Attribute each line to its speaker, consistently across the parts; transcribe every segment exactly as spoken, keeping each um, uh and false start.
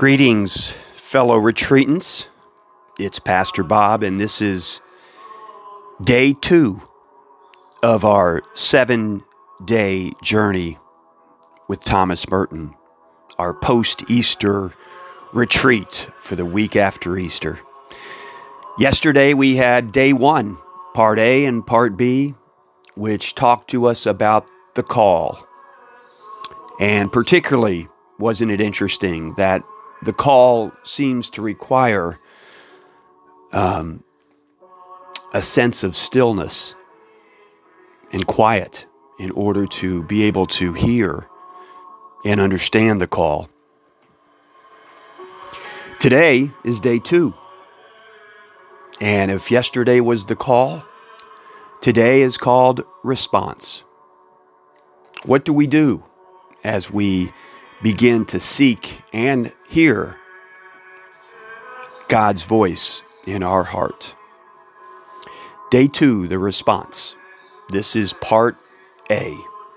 Speaker 1: Greetings, fellow retreatants. It's Pastor Bob, and this is day two of our seven-day journey with Thomas Merton, our post-Easter retreat for the week after Easter. Yesterday we had day one, part A and part B, which talked to us about the call. And particularly, wasn't it interesting that the call seems to require um, a sense of stillness and quiet in order to be able to hear and understand the call. Today is day two. And if yesterday was the call, today is called response. What do we do as we begin to seek and hear God's voice in our heart? Day two, the response. This is part A.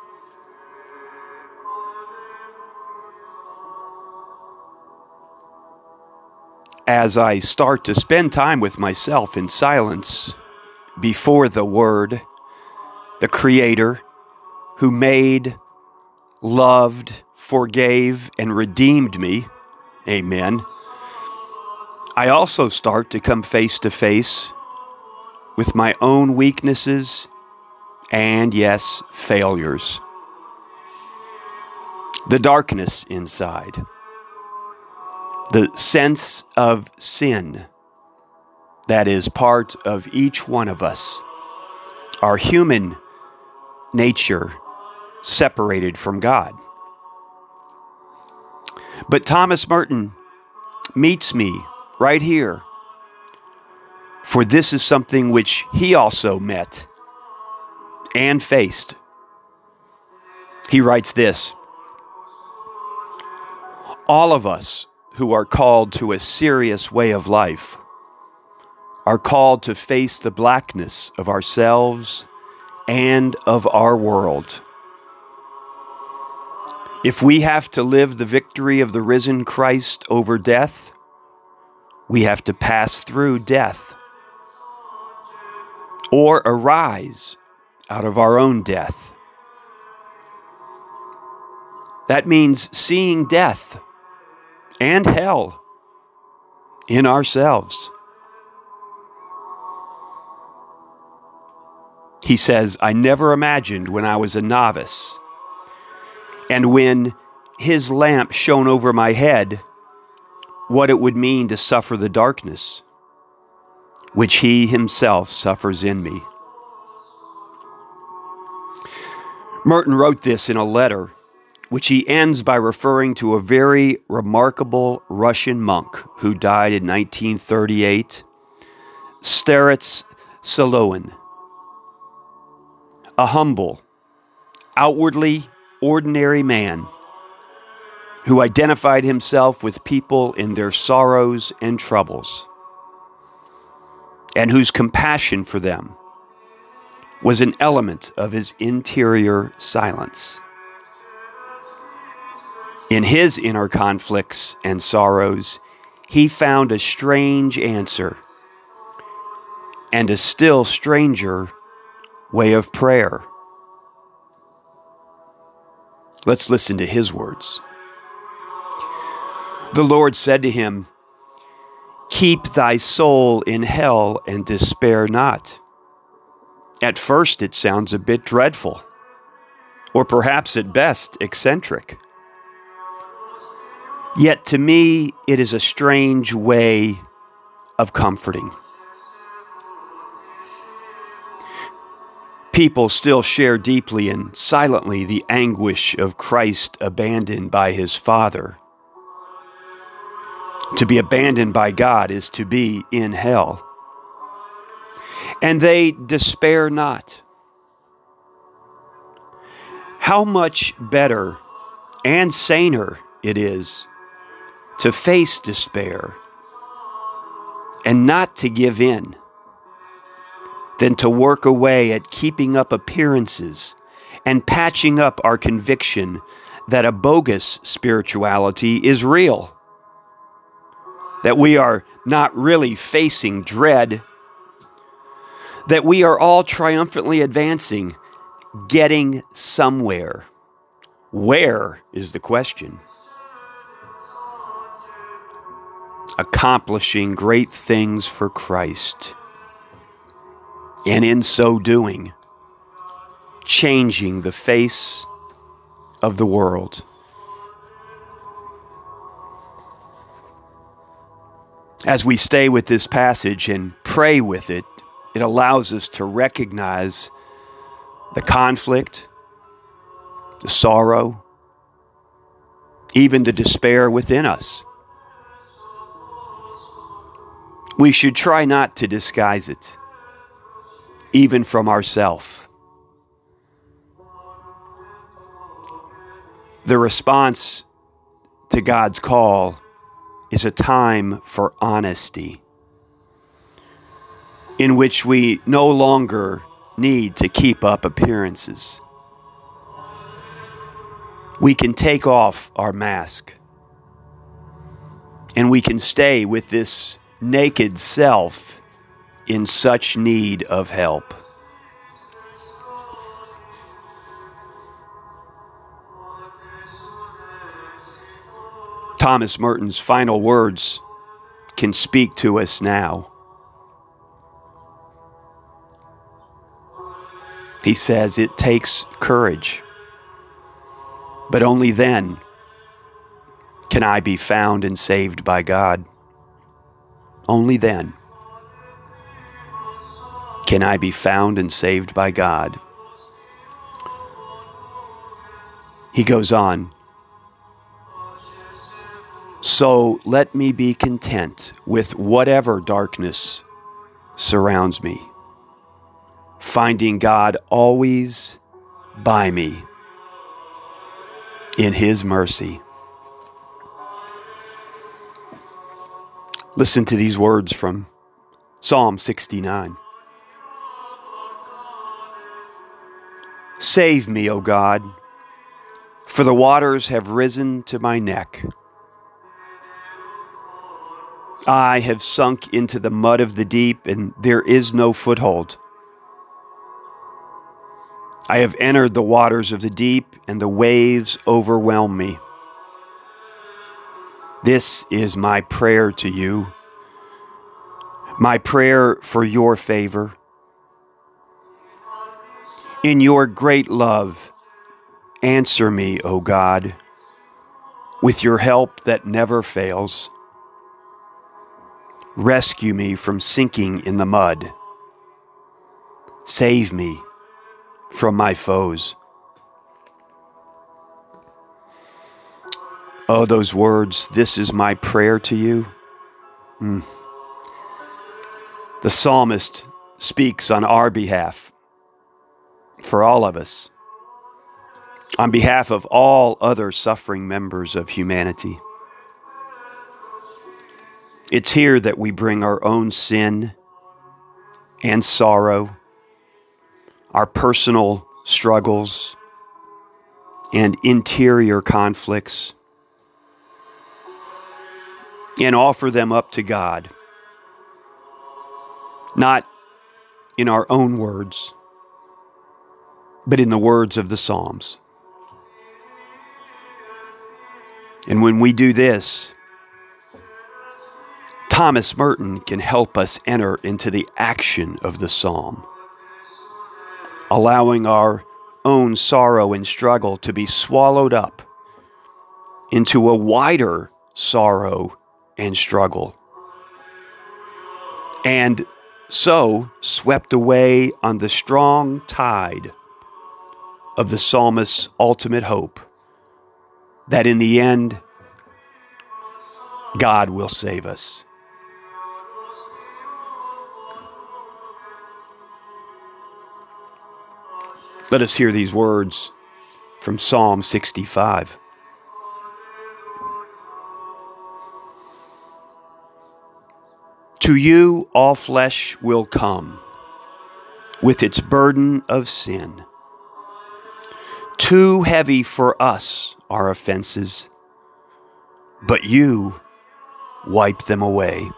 Speaker 1: As I start to spend time with myself in silence before the Word, the Creator, who made, loved, forgave, and redeemed me, amen, I also start to come face to face with my own weaknesses and, yes, failures. The darkness inside. The sense of sin that is part of each one of us. Our human nature separated from God. But Thomas Merton meets me right here, for this is something which he also met and faced. He writes this: all of us who are called to a serious way of life are called to face the blackness of ourselves and of our world. If we have to live the victory of the risen Christ over death, we have to pass through death or arise out of our own death. That means seeing death and hell in ourselves. He says, I never imagined when I was a novice, and when his lamp shone over my head, what it would mean to suffer the darkness, which he himself suffers in me. Merton wrote this in a letter, which he ends by referring to a very remarkable Russian monk who died in nineteen thirty-eight, Starets Solowin, a humble, outwardly ordinary man who identified himself with people in their sorrows and troubles, and whose compassion for them was an element of his interior silence. In his inner conflicts and sorrows, he found a strange answer and a still stranger way of prayer. Let's listen to his words. The Lord said to him, keep thy soul in hell and despair not. At first it sounds a bit dreadful, or perhaps at best eccentric. Yet to me it is a strange way of comforting. People still share deeply and silently the anguish of Christ abandoned by his Father. To be abandoned by God is to be in hell. And they despair not. How much better and saner it is to face despair and not to give in than to work away at keeping up appearances and patching up our conviction that a bogus spirituality is real that we are not really facing dread, that we are all triumphantly advancing, getting somewhere. Where is the question? Accomplishing great things for Christ, and in so doing, changing the face of the world. As we stay with this passage and pray with it, it allows us to recognize the conflict, the sorrow, even the despair within us. We should try not to disguise it, even from ourselves. The response to God's call is a time for honesty, in which we no longer need to keep up appearances. We can take off our mask, and we can stay with this naked self in such need of help. Thomas Merton's final words can speak to us now. He says it takes courage, but only then can I be found and saved by God. Only then can I be found and saved by God. He goes on, so let me be content with whatever darkness surrounds me, finding God always by me in His mercy. Listen to these words from Psalm sixty-nine. Save me, O God, for the waters have risen to my neck. I have sunk into the mud of the deep, and there is no foothold. I have entered the waters of the deep, and the waves overwhelm me. This is my prayer to you, my prayer for your favor. In your great love, answer me, O God, with your help that never fails. Rescue me from sinking in the mud. Save me from my foes. Oh, those words, this is my prayer to you. Mm. The psalmist speaks on our behalf, for all of us, on behalf of all other suffering members of humanity. It's here that we bring our own sin and sorrow, our personal struggles and interior conflicts, and offer them up to God, not in our own words, but in the words of the Psalms. And when we do this, Thomas Merton can help us enter into the action of the psalm, allowing our own sorrow and struggle to be swallowed up into a wider sorrow and struggle, and so swept away on the strong tide of the psalmist's ultimate hope that in the end, God will save us. Let us hear these words from Psalm sixty-five. To you all flesh will come with its burden of sin. Too heavy for us are offenses, but you wipe them away.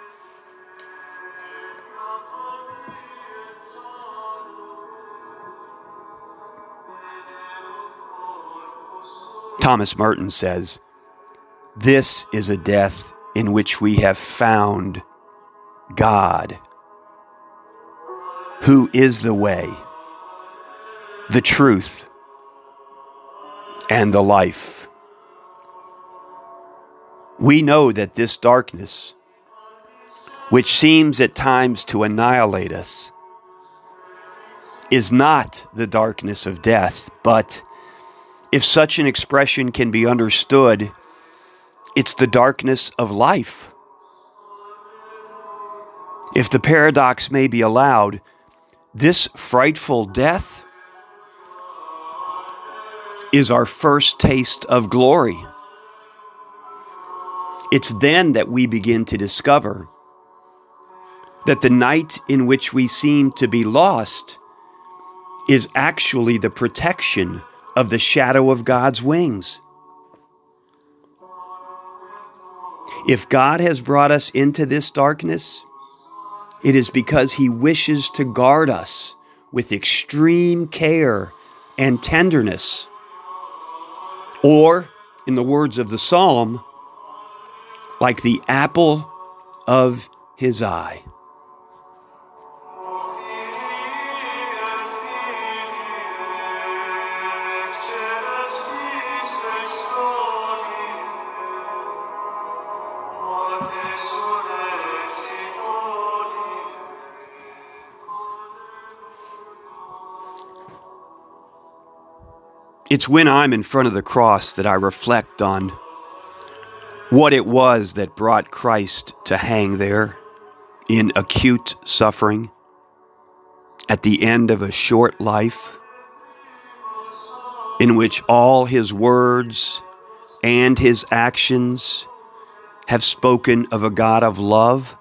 Speaker 1: Thomas Merton says, "This is a death in which we have found God, who is the way, the truth, and the life. We know that this darkness, which seems at times to annihilate us, is not the darkness of death, but, if such an expression can be understood, it's the darkness of life. If the paradox may be allowed, this frightful death is our first taste of glory. It's then that we begin to discover that the night in which we seem to be lost is actually the protection of the shadow of God's wings. If God has brought us into this darkness, it is because He wishes to guard us with extreme care and tenderness. Or, in the words of the psalm, like the apple of His eye. It's when I'm in front of the cross that I reflect on what it was that brought Christ to hang there in acute suffering at the end of a short life, in which all His words and His actions have spoken of a God of love.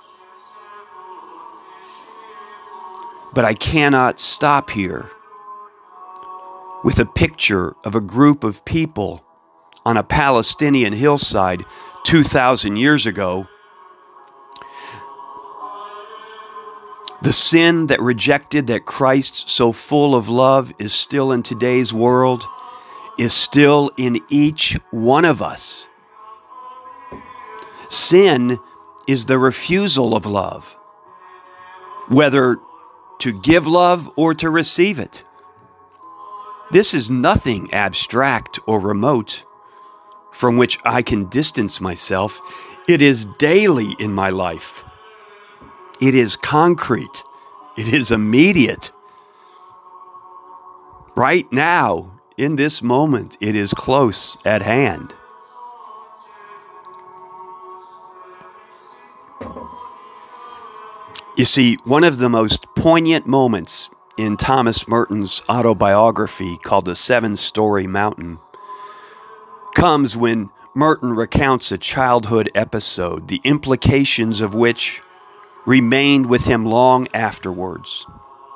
Speaker 1: But I cannot stop here with a picture of a group of people on a Palestinian hillside two thousand years ago. The sin that rejected that Christ, so full of love, is still in today's world, is still in each one of us. Sin is the refusal of love, whether to give love or to receive it. This is nothing abstract or remote from which I can distance myself. It is daily in my life. It is concrete. It is immediate. Right now, in this moment, it is close at hand. You see, one of the most poignant moments in Thomas Merton's autobiography called The Seven-Story Mountain comes when Merton recounts a childhood episode, the implications of which remained with him long afterwards.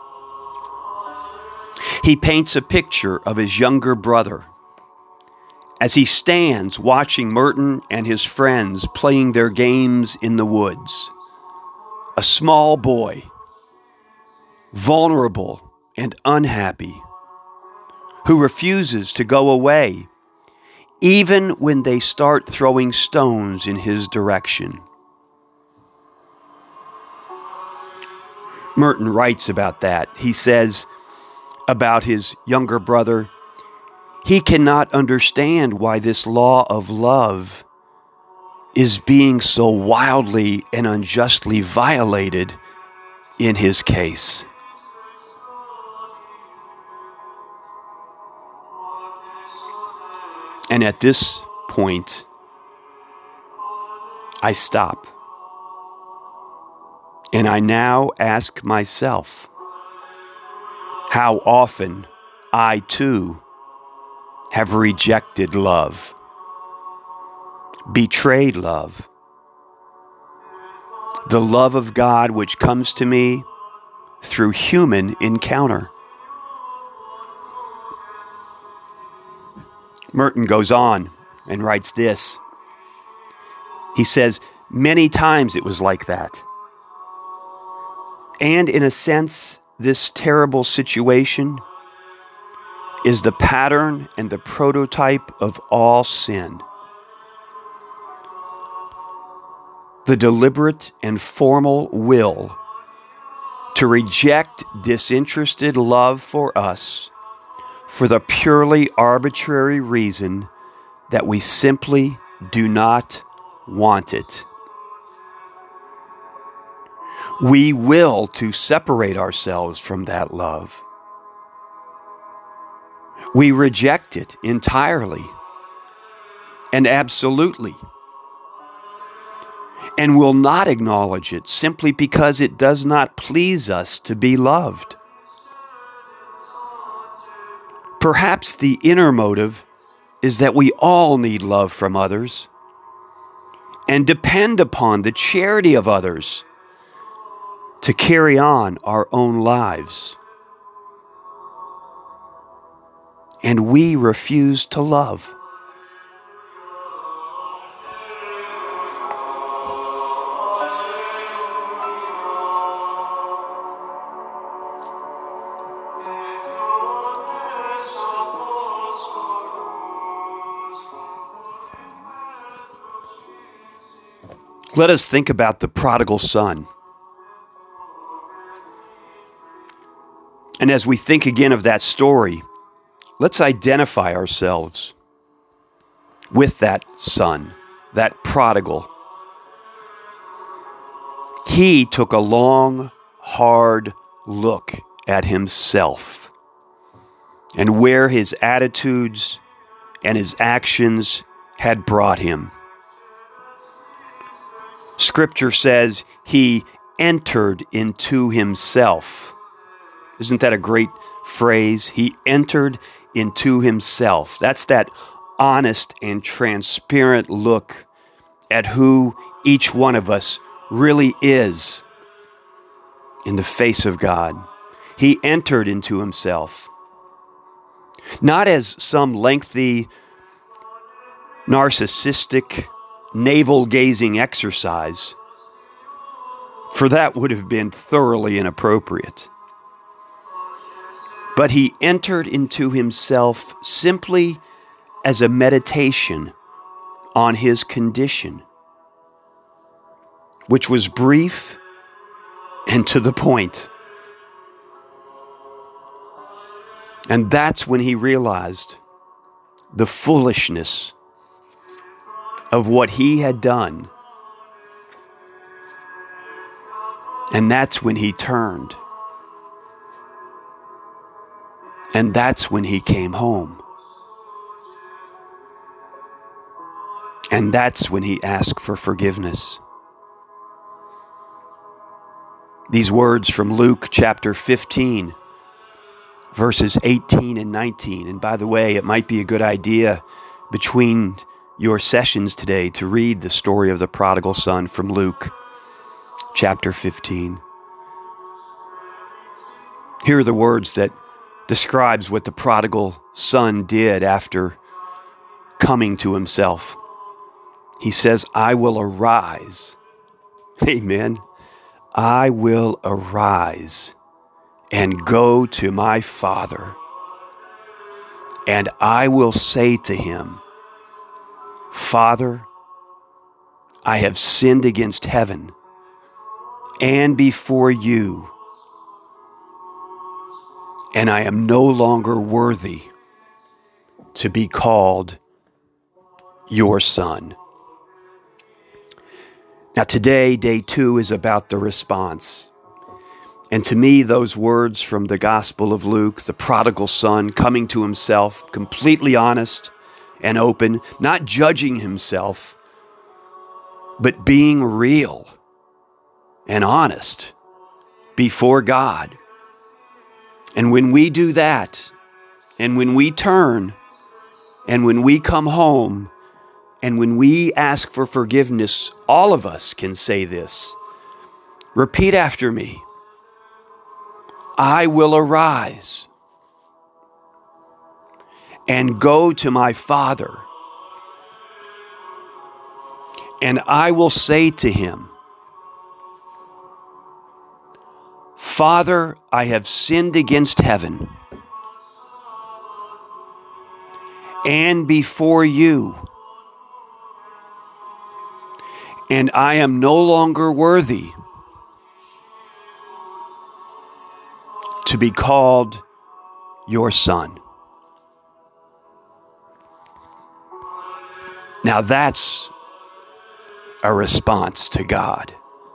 Speaker 1: He paints a picture of his younger brother as he stands watching Merton and his friends playing their games in the woods. A small boy, vulnerable and unhappy, who refuses to go away even when they start throwing stones in his direction. Merton writes about that. He says about his younger brother, he cannot understand why this law of love is being so wildly and unjustly violated in his case. And at this point, I stop. And I now ask myself how often I too have rejected love, betrayed love, the love of God which comes to me through human encounter. Merton goes on and writes this: He says many times it was like that. And in a sense, this terrible situation is the pattern and the prototype of all sin. The deliberate and formal will to reject disinterested love for us for the purely arbitrary reason that we simply do not want it. We will to separate ourselves from that love. We reject it entirely and absolutely, and will not acknowledge it simply because it does not please us to be loved. Perhaps the inner motive is that we all need love from others and depend upon the charity of others to carry on our own lives. And we refuse to love. Let us think about the prodigal son. And as we think again of that story, let's identify ourselves with that son, that prodigal. He took a long, hard look at himself and where his attitudes and his actions had brought him. Scripture says he entered into himself. Isn't that a great phrase? He entered into himself. That's that honest and transparent look at who each one of us really is in the face of God. He entered into himself. Not as some lengthy, narcissistic, navel-gazing exercise, for that would have been thoroughly inappropriate. But he entered into himself simply as a meditation on his condition, which was brief and to the point. And that's when he realized the foolishness of what he had done. And that's when he turned. And that's when he came home. And that's when he asked for forgiveness. These words from Luke chapter fifteen, verses eighteen and nineteen. And by the way, it might be a good idea between your sessions today to read the story of the prodigal son from Luke chapter fifteen. Here are the words that describes what the prodigal son did after coming to himself. He says, I will arise. Amen. I will arise and go to my father, and I will say to him, Father, I have sinned against heaven and before you, and I am no longer worthy to be called your son. Now today, day two is about the response. And to me, those words from the Gospel of Luke, the prodigal son coming to himself, completely honest and open, not judging himself, but being real and honest before God. And when we do that, and when we turn, and when we come home, and when we ask for forgiveness, all of us can say this. Repeat after me. I will arise and go to my Father, And I will say to him, Father, I have sinned against heaven and before you, and I am no longer worthy to be called your son. Now that's a response to God.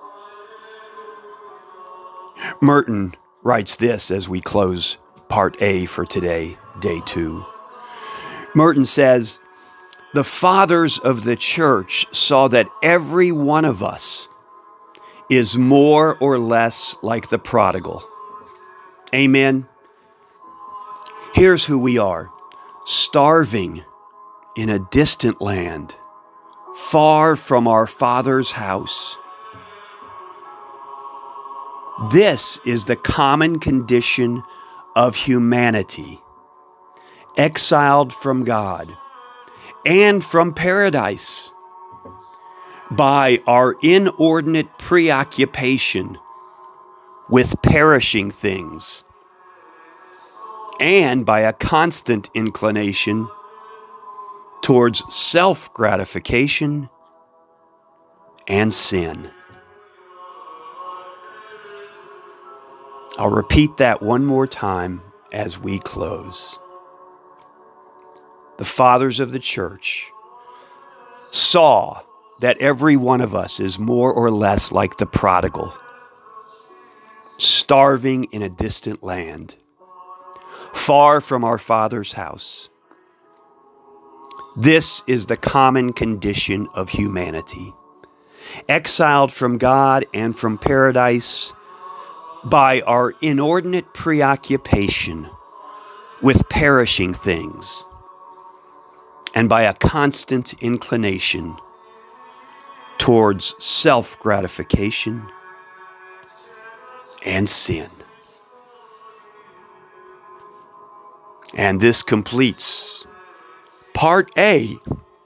Speaker 1: Merton writes this as we close part A for today, day two. Merton says, the fathers of the church saw that every one of us is more or less like the prodigal. Amen. Here's who we are: starving in a distant land, far from our Father's house. This is the common condition of humanity, exiled from God and from paradise by our inordinate preoccupation with perishing things and by a constant inclination towards self-gratification and sin. I'll repeat that one more time as we close. The fathers of the church saw that every one of us is more or less like the prodigal, starving in a distant land, far from our Father's house. This is the common condition of humanity, exiled from God and from paradise by our inordinate preoccupation with perishing things and by a constant inclination towards self-gratification and sin. And this completes part A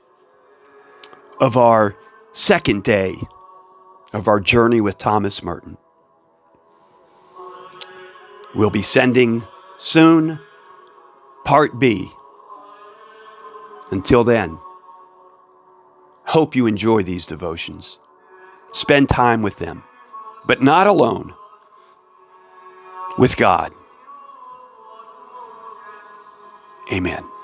Speaker 1: of our second day of our journey with Thomas Merton. We'll be sending soon part B. Until then, hope you enjoy these devotions. Spend time with them, but not alone, with God. Amen.